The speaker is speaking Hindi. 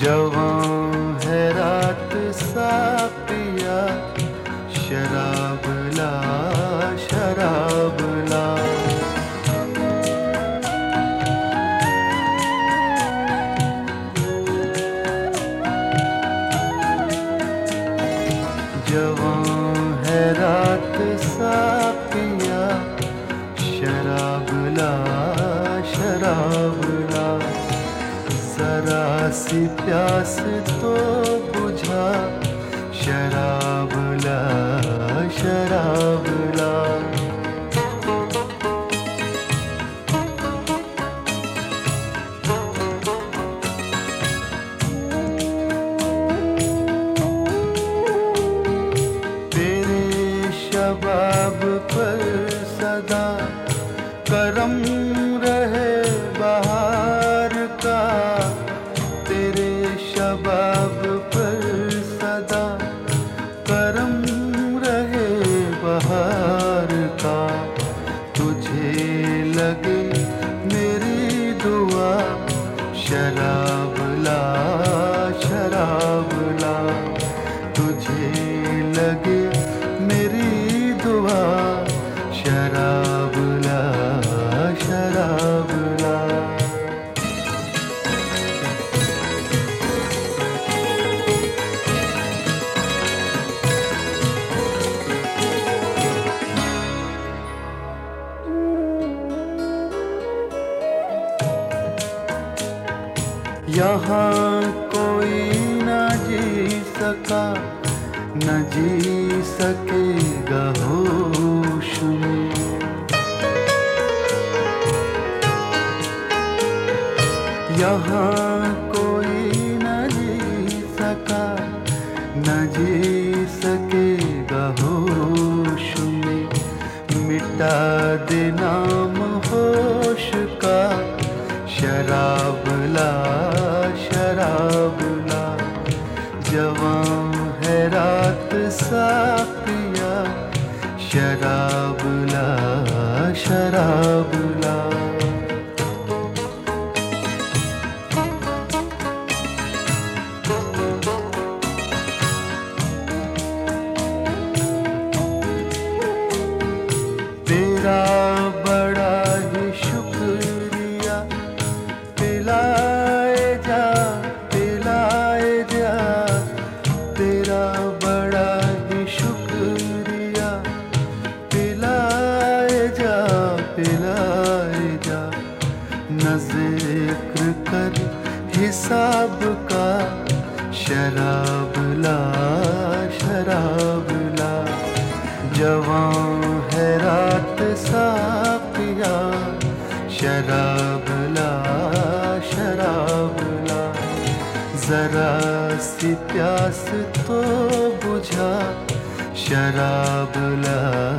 जवां है रात सापिया, शराब ला शराब ला। जवां है रात सापिया, शराब ला शराब ला। जरा सी प्यास तो बुझा, शराब ला शराब ला। तेरे शबाब पर सदा करम रहे बहार का, तेरे शबाब पर सदा करम रहे बहार का। तुझे लगे मेरी दुआ, शराब ला शराब ला। तुझे लगे मेरी दुआ, शराब ला शराब ला। यहाँ कोई न जी सका, न जी सकेगा होश में। यहाँ कोई न जी सका, न जी सकेगा होश में। मिटा दे नाम होश का, शराब ला शराब ला। जवां है रात सापिया, शराब ला शराब ला। तेरा बड़ा ही शुक्रिया, पिलाए जा पिलाए जा। तेरा बड़ा ही शुक्रिया, पिलाए जा पिलाए जा। न जिक्र कर हिसाब का, शराब ला शराब ला। जवां है रात सापिया, शराब ला शराब ला। जरा सी प्यास तो बुझा, शराब ला